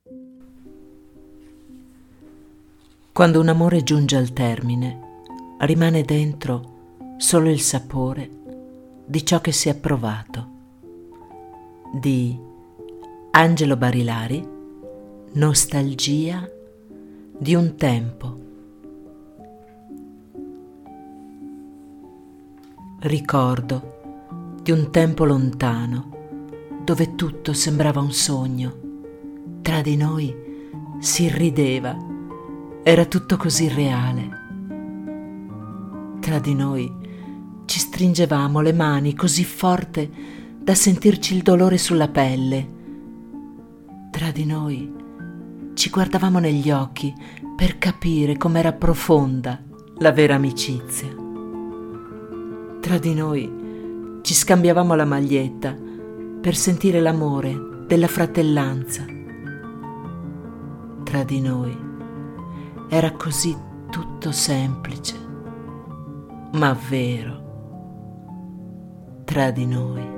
Quando un amore giunge al termine, rimane dentro solo il sapore di ciò che si è provato. Di Angelo Barilari, Nostalgia di un tempo. Ricordo di un tempo lontano, dove tutto sembrava un sogno. Tra di noi si rideva, era tutto così reale. Tra di noi ci stringevamo le mani così forte da sentirci il dolore sulla pelle. Tra di noi ci guardavamo negli occhi per capire com'era profonda la vera amicizia. Tra di noi ci scambiavamo la maglietta per sentire l'amore della fratellanza. Tra di noi era così tutto semplice, ma vero. Tra di noi.